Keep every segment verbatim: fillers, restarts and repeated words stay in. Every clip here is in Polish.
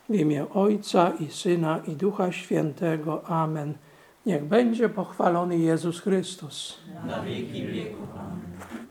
W imię Ojca i Syna i Ducha Świętego. Amen. Niech będzie pochwalony Jezus Chrystus. Na wieki wieków. Amen.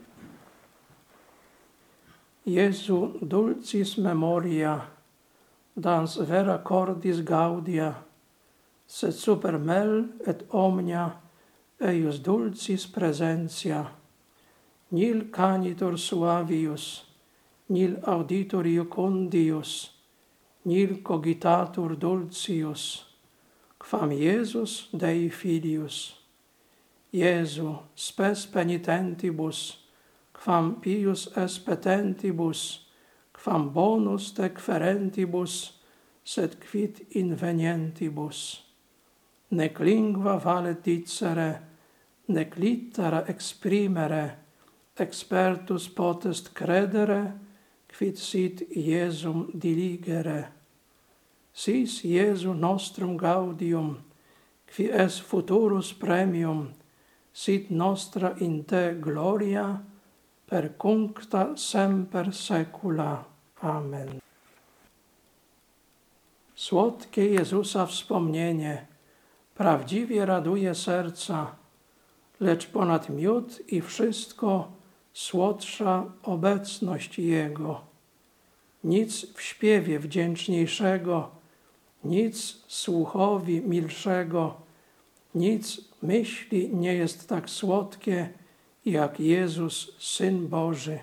Jesu dulcis memoria, dans vera cordis gaudia, sed super mel et omnia eius dulcis presentia, nil canitur suavius, nil auditur iucundius, nil cogitatur dulcius, quam Iesus Dei Filius. Iesu, spes penitentibus, quam pius es petentibus, quam bonus te querentibus, sed quid invenientibus. Nec lingua valet dicere, nec littera exprimere, expertus potest credere, quid sit Iesum diligere. Sis Iesu nostrum gaudium, qui es futurus premium, sit nostra in te gloria, per cuncta semper secula. Amen. Słodkie Jezusa wspomnienie prawdziwie raduje serca, lecz ponad miód i wszystko słodsza obecność Jego. Nic w śpiewie wdzięczniejszego, nic słuchowi milszego, nic myśli nie jest tak słodkie, jak Jezus, Syn Boży.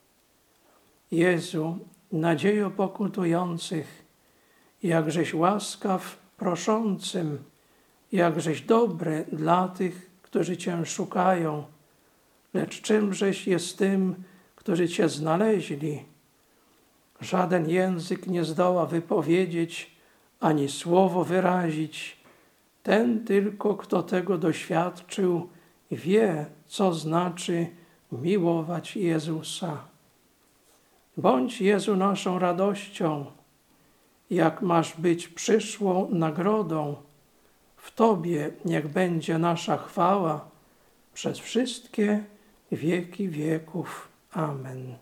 Jezu, nadziejo pokutujących, jakżeś łaskaw proszącym, jakżeś dobry dla tych, którzy Cię szukają, lecz czymżeś jest tym, którzy Cię znaleźli. Żaden język nie zdoła wypowiedzieć, ani słowo wyrazić. Ten tylko, kto tego doświadczył, wie, co znaczy miłować Jezusa. Bądź, Jezu, naszą radością, jak masz być przyszłą nagrodą. W Tobie niech będzie nasza chwała przez wszystkie wieki wieków. Amen.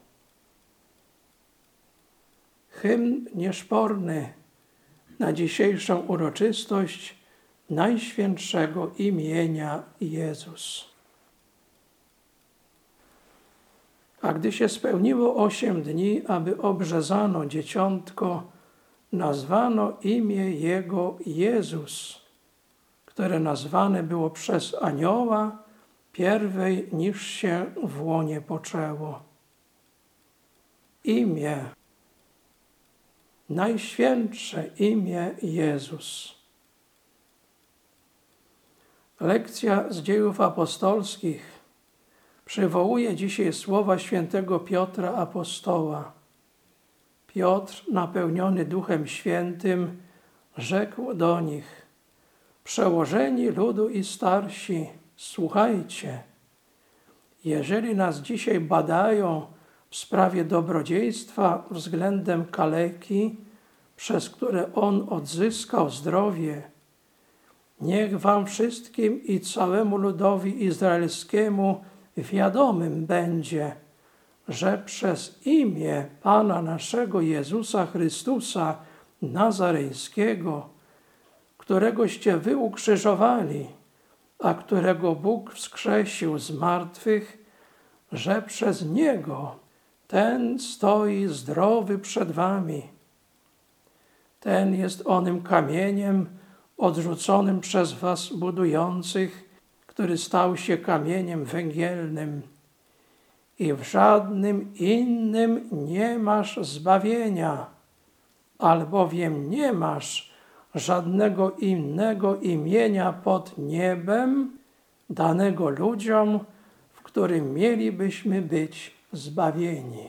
Hymn nieszporny na dzisiejszą uroczystość Najświętszego imienia Jezus. A gdy się spełniło osiem dni, aby obrzezano dzieciątko, nazwano imię Jego Jezus, które nazwane było przez anioła pierwej, niż się w łonie poczęło. Imię, Najświętsze imię Jezus. Lekcja z Dziejów Apostolskich przywołuje dzisiaj słowa świętego Piotra Apostoła. Piotr, napełniony Duchem Świętym, rzekł do nich: przełożeni ludu i starsi, słuchajcie. Jeżeli nas dzisiaj badają w sprawie dobrodziejstwa względem kaleki, przez które on odzyskał zdrowie, niech wam wszystkim i całemu ludowi izraelskiemu wiadomym będzie, że przez imię Pana naszego Jezusa Chrystusa Nazareńskiego, któregoście wy ukrzyżowali, a którego Bóg wskrzesił z martwych, że przez Niego ten stoi zdrowy przed wami. Ten jest onym kamieniem odrzuconym przez was budujących, który stał się kamieniem węgielnym. I w żadnym innym nie masz zbawienia, albowiem nie masz żadnego innego imienia pod niebem danego ludziom, w którym mielibyśmy być zbawieni.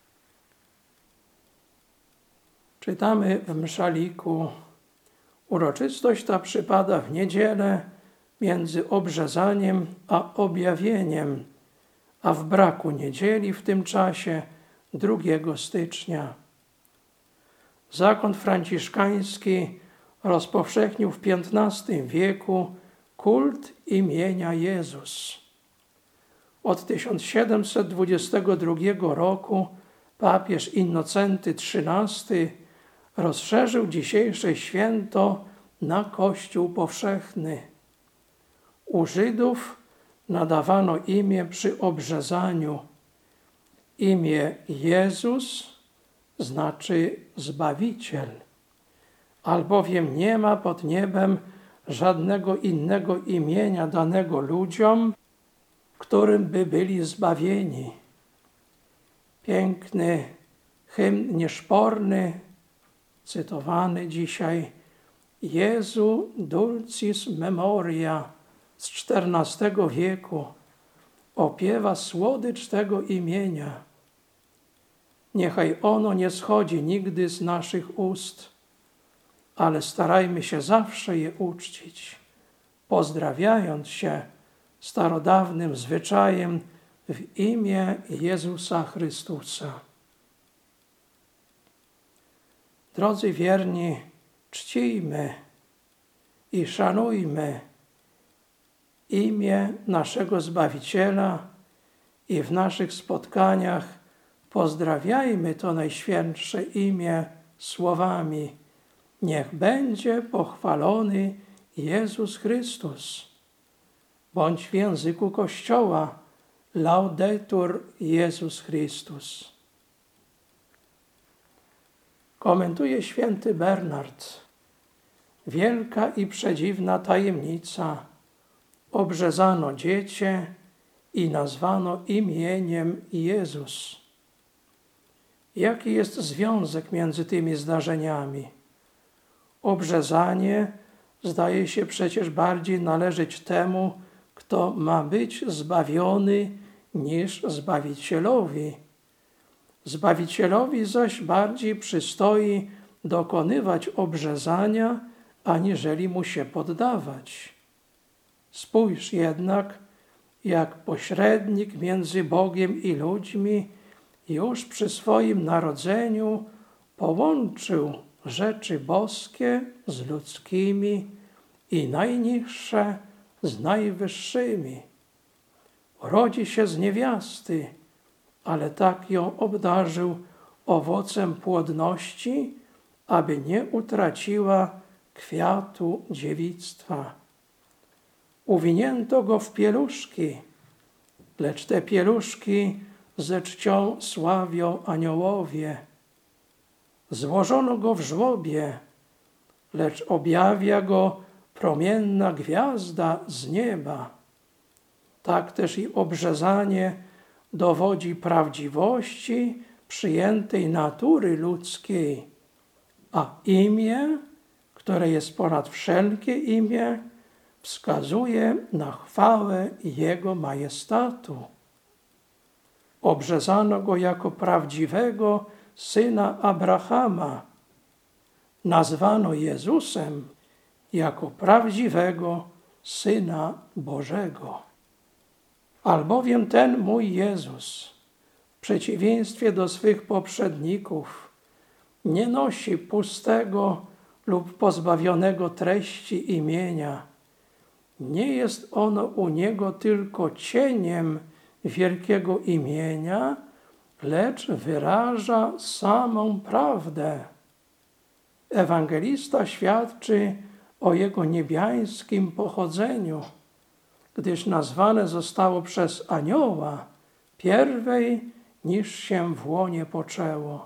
Czytamy w mszaliku: uroczystość ta przypada w niedzielę między obrzezaniem a objawieniem, a w braku niedzieli w tym czasie drugiego stycznia. Zakon franciszkański rozpowszechnił w piętnastym wieku kult imienia Jezus. Od tysiąc siedemset dwudziestego drugiego roku papież Innocenty trzynasty rozszerzył dzisiejsze święto na Kościół powszechny. U Żydów nadawano imię przy obrzezaniu. Imię Jezus znaczy Zbawiciel, albowiem nie ma pod niebem żadnego innego imienia danego ludziom, którym by byli zbawieni. Piękny hymn nieszporny, cytowany dzisiaj, Jezu Dulcis Memoria z czternastego wieku opiewa słodycz tego imienia. Niechaj ono nie schodzi nigdy z naszych ust, ale starajmy się zawsze je uczcić, pozdrawiając się starodawnym zwyczajem w imię Jezusa Chrystusa. Drodzy wierni, czcijmy i szanujmy imię naszego Zbawiciela i w naszych spotkaniach pozdrawiajmy to Najświętsze imię słowami: niech będzie pochwalony Jezus Chrystus, bądź w języku Kościoła Laudetur Jezus Chrystus. Komentuje święty Bernard: wielka i przedziwna tajemnica. Obrzezano dziecię i nazwano imieniem Jezus. Jaki jest związek między tymi zdarzeniami? Obrzezanie zdaje się przecież bardziej należeć temu, kto ma być zbawiony, niż Zbawicielowi. Zbawicielowi zaś bardziej przystoi dokonywać obrzezania, aniżeli mu się poddawać. Spójrz jednak, jak pośrednik między Bogiem i ludźmi już przy swoim narodzeniu połączył rzeczy boskie z ludzkimi i najniższe z najwyższymi. Rodzi się z niewiasty, ale tak ją obdarzył owocem płodności, aby nie utraciła kwiatu dziewictwa. Uwinięto go w pieluszki, lecz te pieluszki ze czcią sławią aniołowie. Złożono go w żłobie, lecz objawia go promienna gwiazda z nieba. Tak też i obrzezanie dowodzi prawdziwości przyjętej natury ludzkiej, a imię, które jest ponad wszelkie imię, wskazuje na chwałę Jego majestatu. Obrzezano go jako prawdziwego syna Abrahama. Nazwano Jezusem jako prawdziwego Syna Bożego. Albowiem ten mój Jezus, w przeciwieństwie do swych poprzedników, nie nosi pustego lub pozbawionego treści imienia. Nie jest ono u Niego tylko cieniem wielkiego imienia, lecz wyraża samą prawdę. Ewangelista świadczy o Jego niebiańskim pochodzeniu, gdyż nazwane zostało przez anioła pierwej, niż się w łonie poczęło.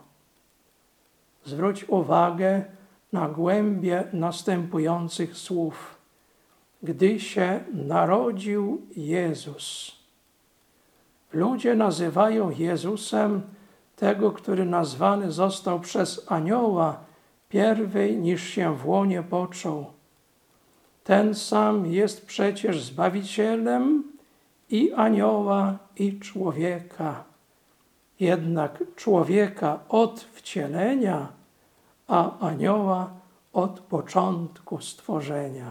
Zwróć uwagę na głębię następujących słów. Gdy się narodził Jezus. Ludzie nazywają Jezusem tego, który nazwany został przez anioła pierwej, niż się w łonie począł. Ten sam jest przecież Zbawicielem i anioła, i człowieka. Jednak człowieka od wcielenia, a anioła od początku stworzenia.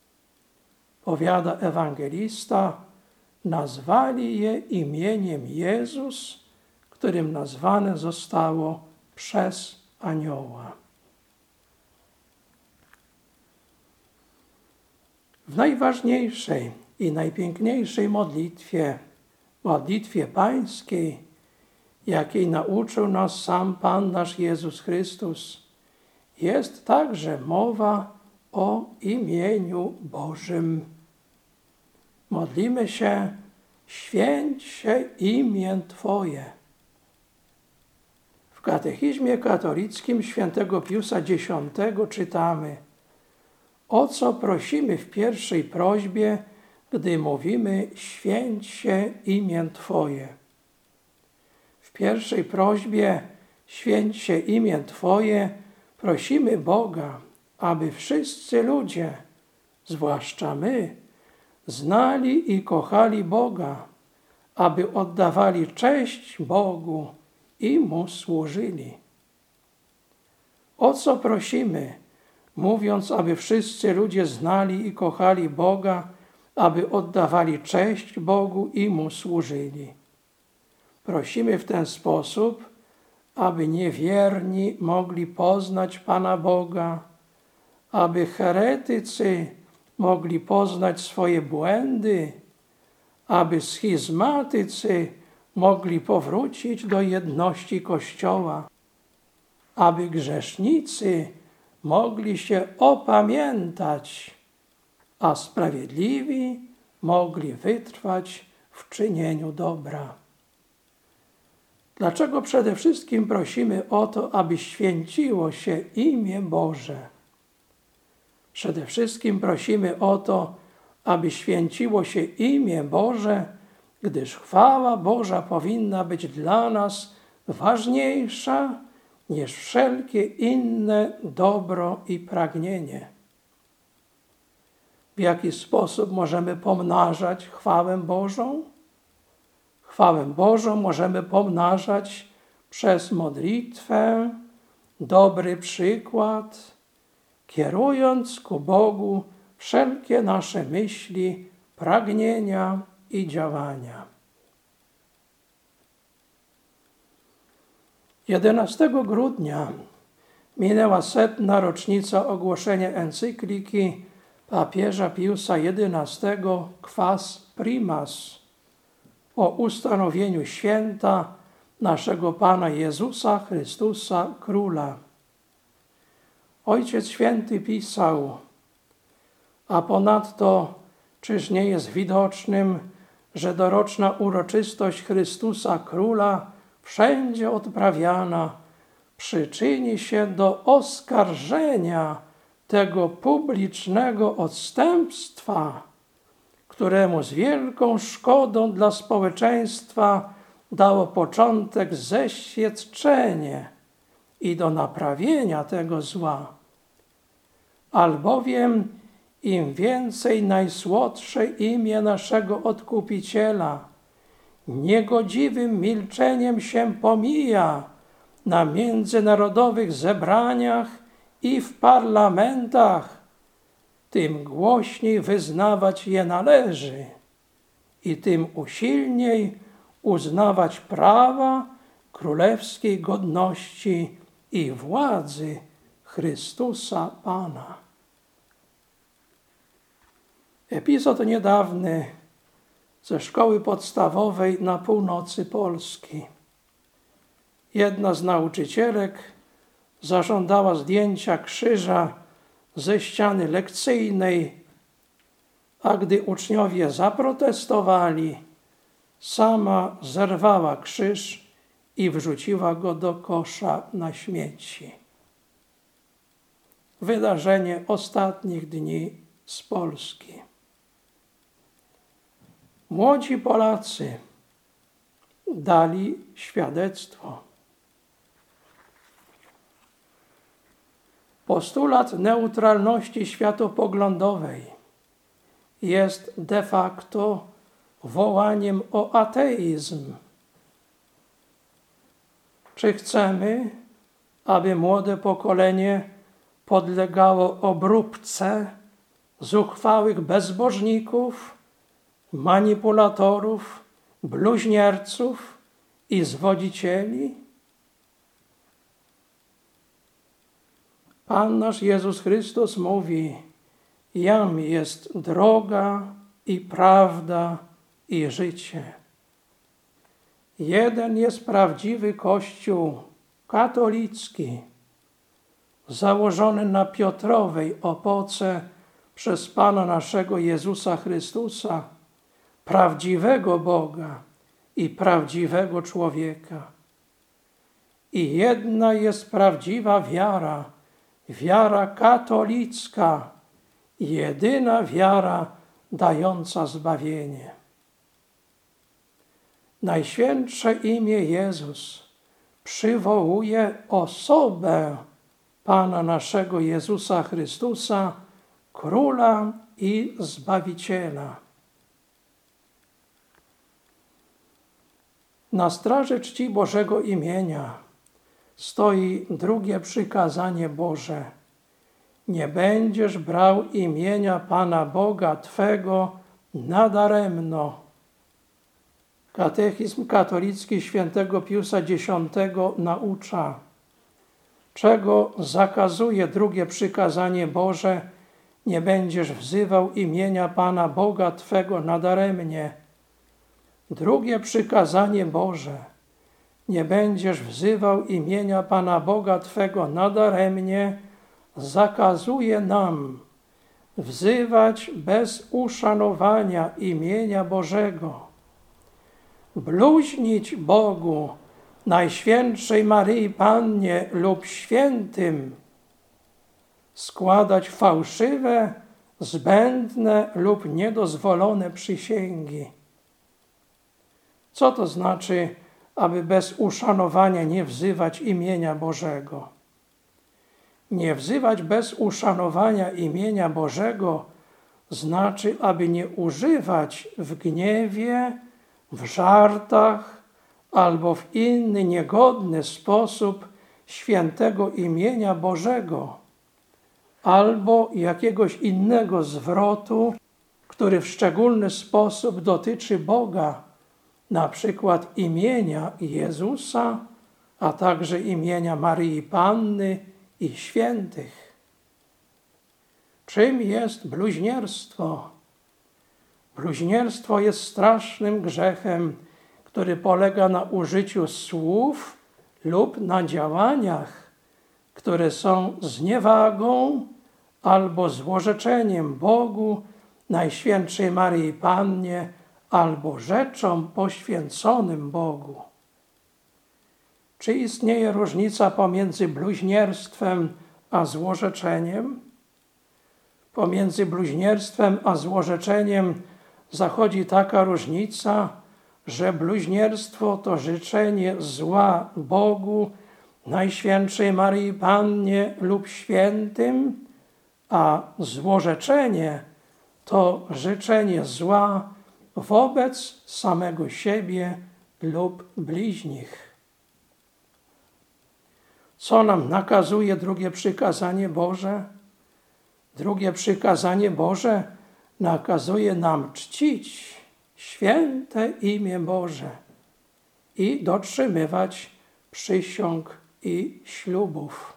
Powiada ewangelista, nazwali je imieniem Jezus, którym nazwane zostało przez anioła. W najważniejszej i najpiękniejszej modlitwie, modlitwie pańskiej, jakiej nauczył nas sam Pan nasz Jezus Chrystus, jest także mowa o imieniu Bożym. Modlimy się: święć się imię Twoje. W Katechizmie katolickim świętego Piusa Dziesiątego czytamy: o co prosimy w pierwszej prośbie, gdy mówimy: święć się imię Twoje. W pierwszej prośbie: święć się imię Twoje, prosimy Boga, aby wszyscy ludzie, zwłaszcza my, znali i kochali Boga, aby oddawali cześć Bogu i Mu służyli. O co prosimy, mówiąc, aby wszyscy ludzie znali i kochali Boga, aby oddawali cześć Bogu i Mu służyli? Prosimy w ten sposób, aby niewierni mogli poznać Pana Boga, aby heretycy mogli poznać swoje błędy, aby schizmatycy mogli powrócić do jedności Kościoła, aby grzesznicy mogli się opamiętać, a sprawiedliwi mogli wytrwać w czynieniu dobra. Dlaczego przede wszystkim prosimy o to, aby święciło się imię Boże? Przede wszystkim prosimy o to, aby święciło się imię Boże, gdyż chwała Boża powinna być dla nas ważniejsza niż wszelkie inne dobro i pragnienie. W jaki sposób możemy pomnażać chwałę Bożą? Chwałę Bożą możemy pomnażać przez modlitwę, dobry przykład, kierując ku Bogu wszelkie nasze myśli, pragnienia i działania. jedenastego grudnia minęła setna rocznica ogłoszenia encykliki papieża Piusa jedenastego Quas Primas o ustanowieniu święta naszego Pana Jezusa Chrystusa Króla. Ojciec Święty pisał: a ponadto czyż nie jest widocznym, że doroczna uroczystość Chrystusa Króla, wszędzie odprawiana, przyczyni się do oskarżenia tego publicznego odstępstwa, któremu z wielką szkodą dla społeczeństwa dało początek zeświadczenie i do naprawienia tego zła. Albowiem im więcej najsłodsze imię naszego Odkupiciela niegodziwym milczeniem się pomija na międzynarodowych zebraniach i w parlamentach, tym głośniej wyznawać je należy i tym usilniej uznawać prawa królewskiej godności i władzy Chrystusa Pana. Epizod niedawny ze szkoły podstawowej na północy Polski. Jedna z nauczycielek zażądała zdjęcia krzyża ze ściany lekcyjnej, a gdy uczniowie zaprotestowali, sama zerwała krzyż i wrzuciła go do kosza na śmieci. Wydarzenie ostatnich dni z Polski. Młodzi Polacy dali świadectwo. Postulat neutralności światopoglądowej jest de facto wołaniem o ateizm. Czy chcemy, aby młode pokolenie podlegało obróbce zuchwałych bezbożników, manipulatorów, bluźnierców i zwodzicieli? Pan nasz Jezus Chrystus mówi: jam jest droga i prawda i życie. Jeden jest prawdziwy Kościół katolicki, założony na Piotrowej opoce przez Pana naszego Jezusa Chrystusa, prawdziwego Boga i prawdziwego człowieka. I jedna jest prawdziwa wiara, wiara katolicka, jedyna wiara dająca zbawienie. Najświętsze imię Jezus przywołuje osobę Pana naszego Jezusa Chrystusa, Króla i Zbawiciela. Na straży czci Bożego imienia stoi drugie przykazanie Boże. Nie będziesz brał imienia Pana Boga Twego nadaremno. Katechizm katolicki świętego Piusa Dziesiątego naucza, czego zakazuje drugie przykazanie Boże: nie będziesz wzywał imienia Pana Boga Twego nadaremnie. Drugie przykazanie Boże: nie będziesz wzywał imienia Pana Boga Twego nadaremnie, zakazuje nam wzywać bez uszanowania imienia Bożego, bluźnić Bogu, Najświętszej Maryi Pannie lub świętym, składać fałszywe, zbędne lub niedozwolone przysięgi. Co to znaczy, aby bez uszanowania nie wzywać imienia Bożego? Nie wzywać bez uszanowania imienia Bożego znaczy, aby nie używać w gniewie, w żartach albo w inny niegodny sposób świętego imienia Bożego albo jakiegoś innego zwrotu, który w szczególny sposób dotyczy Boga, na przykład imienia Jezusa, a także imienia Maryi Panny i świętych. Czym jest bluźnierstwo? Bluźnierstwo jest strasznym grzechem, który polega na użyciu słów lub na działaniach, które są zniewagą albo złorzeczeniem Bogu, Najświętszej Maryi Pannie albo rzeczom poświęconym Bogu. Czy istnieje różnica pomiędzy bluźnierstwem a złorzeczeniem? Pomiędzy bluźnierstwem a złorzeczeniem zachodzi taka różnica, że bluźnierstwo to życzenie zła Bogu, Najświętszej Maryi Pannie lub świętym, a złorzeczenie to życzenie zła wobec samego siebie lub bliźnich. Co nam nakazuje drugie przykazanie Boże? Drugie przykazanie Boże nakazuje nam czcić święte imię Boże i dotrzymywać przysiąg i ślubów.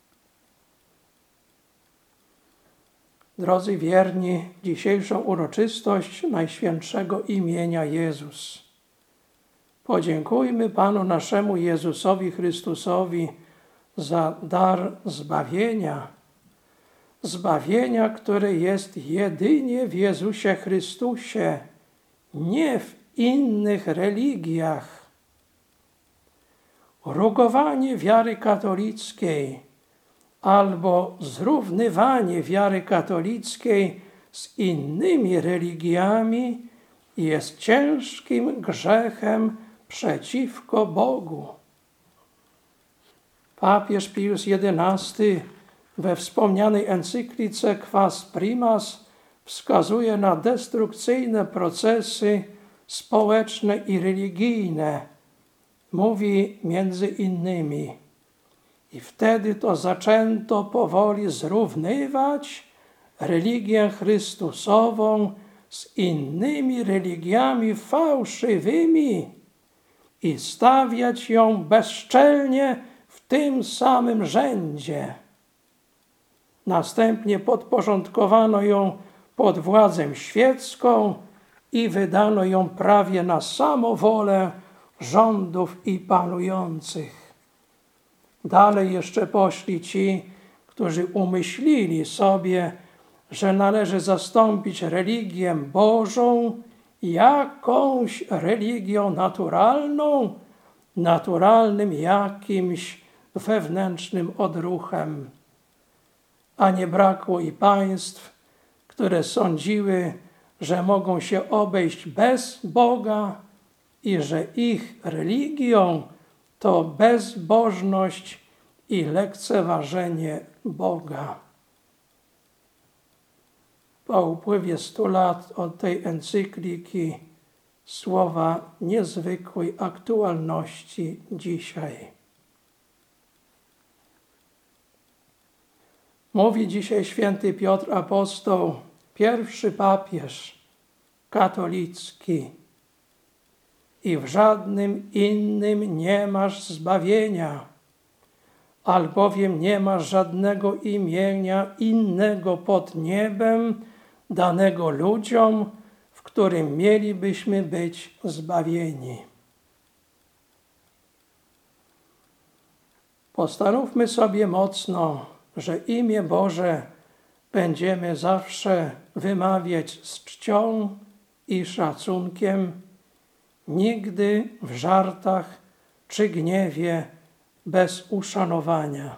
Drodzy wierni, dzisiejszą uroczystość Najświętszego imienia Jezus podziękujmy Panu naszemu Jezusowi Chrystusowi za dar zbawienia, zbawienia, które jest jedynie w Jezusie Chrystusie, nie w innych religiach. Rugowanie wiary katolickiej albo zrównywanie wiary katolickiej z innymi religiami jest ciężkim grzechem przeciwko Bogu. Papież Pius jedenasty we wspomnianej encyklice Quas Primas wskazuje na destrukcyjne procesy społeczne i religijne. Mówi między innymi: i wtedy to zaczęto powoli zrównywać religię Chrystusową z innymi religiami fałszywymi i stawiać ją bezczelnie w tym samym rzędzie. Następnie podporządkowano ją pod władzę świecką i wydano ją prawie na samowolę rządów i panujących. Dalej jeszcze poszli ci, którzy umyślili sobie, że należy zastąpić religię Bożą jakąś religią naturalną, naturalnym jakimś wewnętrznym odruchem. A nie brakło i państw, które sądziły, że mogą się obejść bez Boga i że ich religią to bezbożność i lekceważenie Boga. Po upływie stu lat od tej encykliki słowa niezwykłej aktualności dzisiaj. Mówi dzisiaj święty Piotr Apostoł, pierwszy papież katolicki: i w żadnym innym nie masz zbawienia, albowiem nie masz żadnego imienia innego pod niebem danego ludziom, w którym mielibyśmy być zbawieni. Postanówmy sobie mocno, że imię Boże będziemy zawsze wymawiać z czcią i szacunkiem, nigdy w żartach czy gniewie bez uszanowania.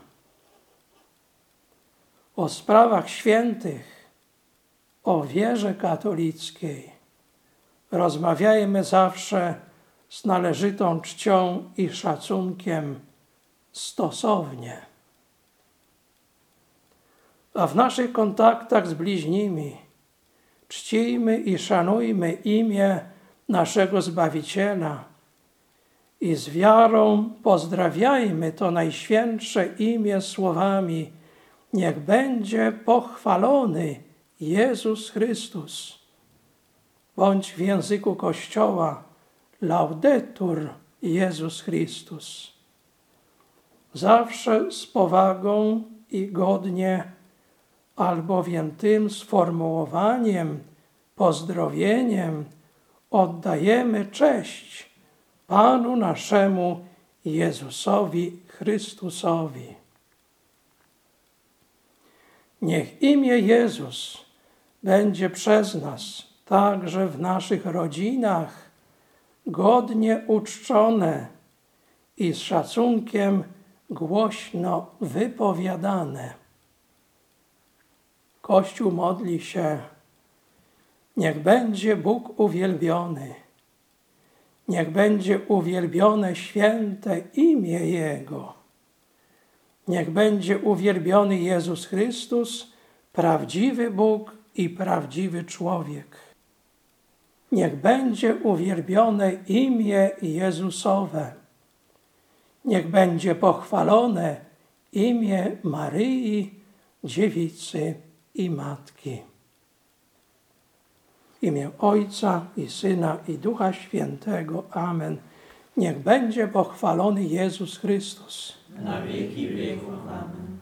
O sprawach świętych, o wierze katolickiej rozmawiajmy zawsze z należytą czcią i szacunkiem, stosownie. A w naszych kontaktach z bliźnimi czcijmy i szanujmy imię naszego Zbawiciela i z wiarą pozdrawiajmy to najświętsze imię słowami: niech będzie pochwalony Jezus Chrystus, bądź w języku Kościoła Laudetur Jezus Chrystus. Zawsze z powagą i godnie, albowiem tym sformułowaniem, pozdrowieniem oddajemy cześć Panu naszemu Jezusowi Chrystusowi. Niech imię Jezus będzie przez nas także w naszych rodzinach godnie uczczone i z szacunkiem głośno wypowiadane. Kościół modli się: niech będzie Bóg uwielbiony, niech będzie uwielbione święte imię Jego, niech będzie uwielbiony Jezus Chrystus, prawdziwy Bóg i prawdziwy człowiek. Niech będzie uwielbione imię Jezusowe, niech będzie pochwalone imię Maryi, Dziewicy i Matki. W imię Ojca i Syna i Ducha Świętego. Amen. Niech będzie pochwalony Jezus Chrystus. Na wieki wieków. Amen.